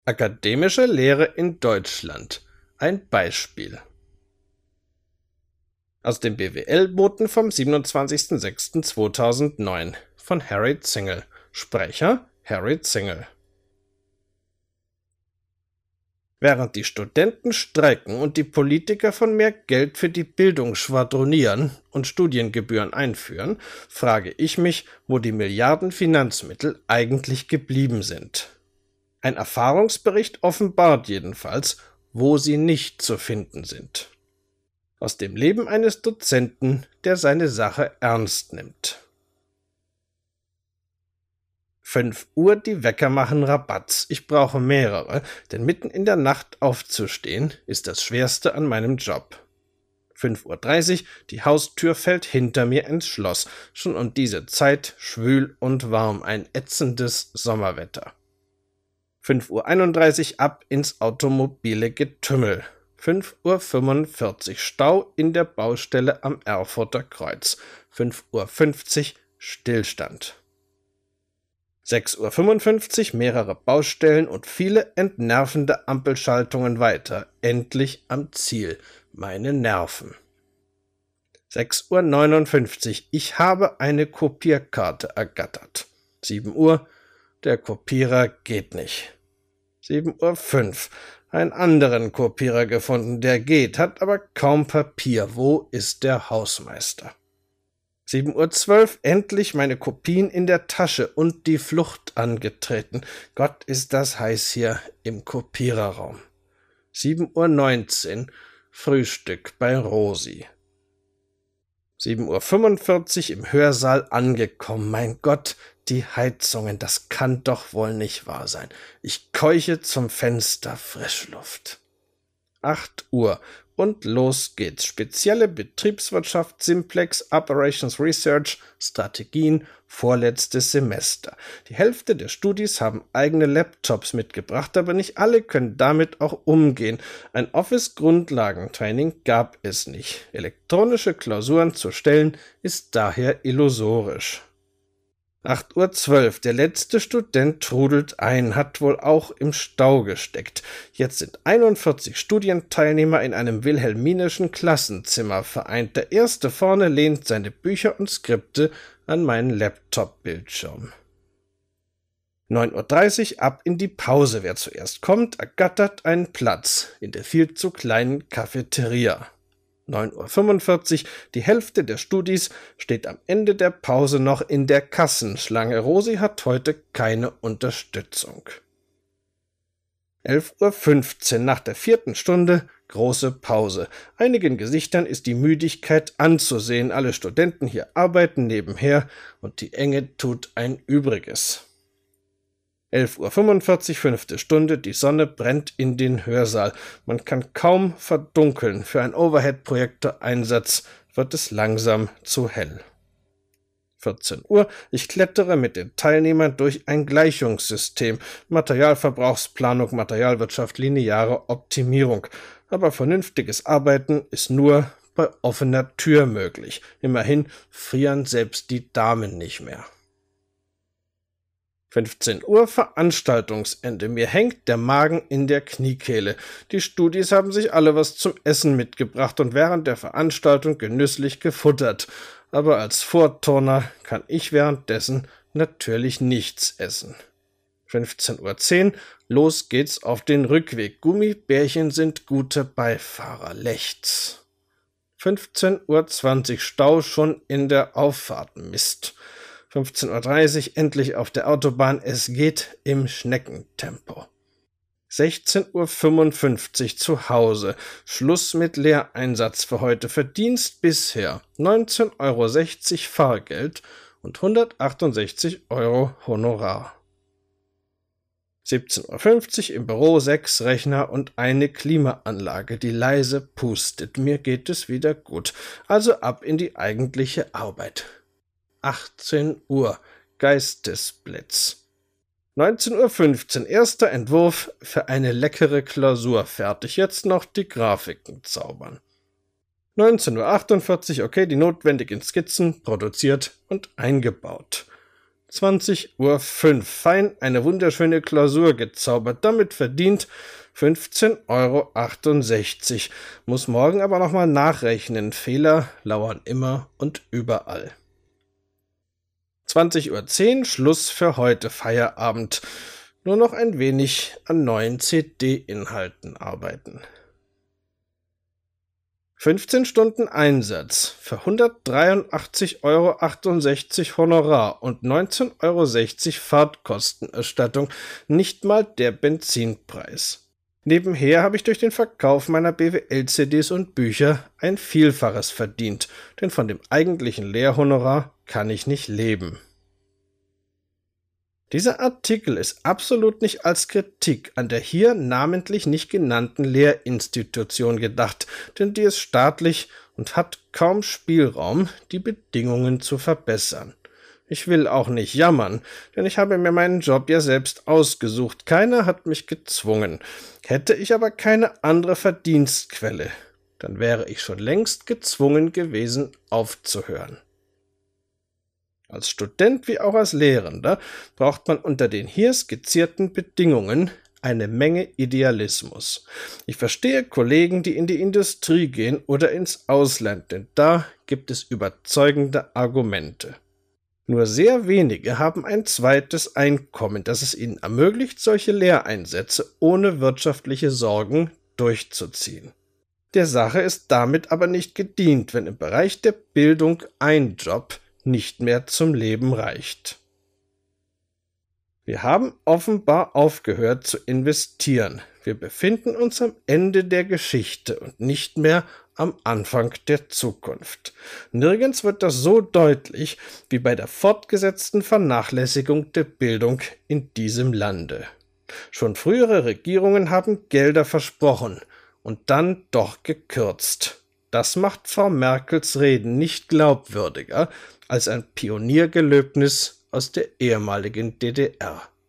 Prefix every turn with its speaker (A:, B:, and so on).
A: Akademische Lehre in Deutschland. Ein Beispiel. Aus dem BWL-Boten vom 27.06.2009 von Harry Zingel. Sprecher Harry Zingel. Während die Studenten streiken und die Politiker von mehr Geld für die Bildung schwadronieren und Studiengebühren einführen, frage ich mich, wo die Milliarden Finanzmittel eigentlich geblieben sind. Ein Erfahrungsbericht offenbart jedenfalls, wo sie nicht zu finden sind. Aus dem Leben eines Dozenten, der seine Sache ernst nimmt. 5 Uhr, die Wecker machen Rabatz. Ich brauche mehrere, denn mitten in der Nacht aufzustehen ist das Schwerste an meinem Job. 5:30 Uhr, die Haustür fällt hinter mir ins Schloss. Schon um diese Zeit schwül und warm, ein ätzendes Sommerwetter. 5:31 Uhr, ab ins automobile Getümmel. 5:45 Uhr, Stau in der Baustelle am Erfurter Kreuz. 5:50 Uhr, Stillstand. 6:55 Uhr, mehrere Baustellen und viele entnervende Ampelschaltungen weiter. Endlich am Ziel. Meine Nerven. 6:59 Uhr, ich habe eine Kopierkarte ergattert. 7 Uhr, der Kopierer geht nicht. 7:05 Uhr, einen anderen Kopierer gefunden, der geht, hat aber kaum Papier. Wo ist der Hausmeister? 7:12 Uhr, endlich meine Kopien in der Tasche und die Flucht angetreten. Gott, ist das heiß hier im Kopiererraum. 7:19 Uhr, Frühstück bei Rosi. 7:45 Uhr, im Hörsaal angekommen. Mein Gott, die Heizungen, das kann doch wohl nicht wahr sein. Ich keuche zum Fenster, Frischluft. 8 Uhr. Und los geht's. Spezielle Betriebswirtschaft, Simplex, Operations Research, Strategien, vorletztes Semester. Die Hälfte der Studis haben eigene Laptops mitgebracht, aber nicht alle können damit auch umgehen. Ein Office-Grundlagentraining gab es nicht. Elektronische Klausuren zu stellen, ist daher illusorisch. 8:12 Uhr, der letzte Student trudelt ein, hat wohl auch im Stau gesteckt. Jetzt sind 41 Studienteilnehmer in einem wilhelminischen Klassenzimmer vereint. Der erste vorne lehnt seine Bücher und Skripte an meinen Laptop-Bildschirm. 9:30 Uhr, ab in die Pause. Wer zuerst kommt, ergattert einen Platz in der viel zu kleinen Cafeteria. 9:45 Uhr, die Hälfte der Studis steht am Ende der Pause noch in der Kassenschlange. Rosi hat heute keine Unterstützung. 11:15 Uhr, nach der 4. Stunde, große Pause. Einigen Gesichtern ist die Müdigkeit anzusehen. Alle Studenten hier arbeiten nebenher und die Enge tut ein Übriges. 11:45 Uhr, 5. Stunde, die Sonne brennt in den Hörsaal. Man kann kaum verdunkeln. Für einen Overhead-Projektor-Einsatz wird es langsam zu hell. 14 Uhr, ich klettere mit den Teilnehmern durch ein Gleichungssystem. Materialverbrauchsplanung, Materialwirtschaft, lineare Optimierung. Aber vernünftiges Arbeiten ist nur bei offener Tür möglich. Immerhin frieren selbst die Damen nicht mehr. 15 Uhr, Veranstaltungsende. Mir hängt der Magen in der Kniekehle. Die Studis haben sich alle was zum Essen mitgebracht und während der Veranstaltung genüsslich gefuttert. Aber als Vorturner kann ich währenddessen natürlich nichts essen. 15:10 Uhr, los geht's auf den Rückweg. Gummibärchen sind gute Beifahrer. Lächts. 15:20 Uhr, Stau schon in der Auffahrt. Mist. 15:30 Uhr, endlich auf der Autobahn, es geht im Schneckentempo. 16:55 Uhr, zu Hause, Schluss mit Lehreinsatz für heute, Verdienst bisher 19,60 € Fahrgeld und 168 € Honorar. 17:50 Uhr, im Büro 6 Rechner und eine Klimaanlage, die leise pustet. Mir geht es wieder gut, also ab in die eigentliche Arbeit. 18 Uhr, Geistesblitz. 19:15 Uhr, erster Entwurf für eine leckere Klausur fertig. Jetzt noch die Grafiken zaubern. 19:48 Uhr, okay, die notwendigen Skizzen produziert und eingebaut. 20:05 fein eine wunderschöne Klausur gezaubert, damit verdient 15,68 €. Muss morgen aber nochmal nachrechnen, Fehler lauern immer und überall. 20:10 Schluss für heute, Feierabend. Nur noch ein wenig an neuen CD-Inhalten arbeiten. 15 Stunden Einsatz für 183,68 € Honorar und 19,60 € Fahrtkostenerstattung, nicht mal der Benzinpreis. Nebenher habe ich durch den Verkauf meiner BWL-CDs und Bücher ein Vielfaches verdient, denn von dem eigentlichen Lehrhonorar kann ich nicht leben. Dieser Artikel ist absolut nicht als Kritik an der hier namentlich nicht genannten Lehrinstitution gedacht, denn die ist staatlich und hat kaum Spielraum, die Bedingungen zu verbessern. Ich will auch nicht jammern, denn ich habe mir meinen Job ja selbst ausgesucht, keiner hat mich gezwungen. Hätte ich aber keine andere Verdienstquelle, dann wäre ich schon längst gezwungen gewesen, aufzuhören. Als Student wie auch als Lehrender braucht man unter den hier skizzierten Bedingungen eine Menge Idealismus. Ich verstehe Kollegen, die in die Industrie gehen oder ins Ausland, denn da gibt es überzeugende Argumente. Nur sehr wenige haben ein zweites Einkommen, das es ihnen ermöglicht, solche Lehreinsätze ohne wirtschaftliche Sorgen durchzuziehen. Der Sache ist damit aber nicht gedient, wenn im Bereich der Bildung ein Job nicht mehr zum Leben reicht. Wir haben offenbar aufgehört zu investieren. Wir befinden uns am Ende der Geschichte und nicht mehr am Anfang der Zukunft. Nirgends wird das so deutlich wie bei der fortgesetzten Vernachlässigung der Bildung in diesem Lande. Schon frühere Regierungen haben Gelder versprochen und dann doch gekürzt. Das macht Frau Merkels Reden nicht glaubwürdiger als ein Pioniergelöbnis aus der ehemaligen DDR.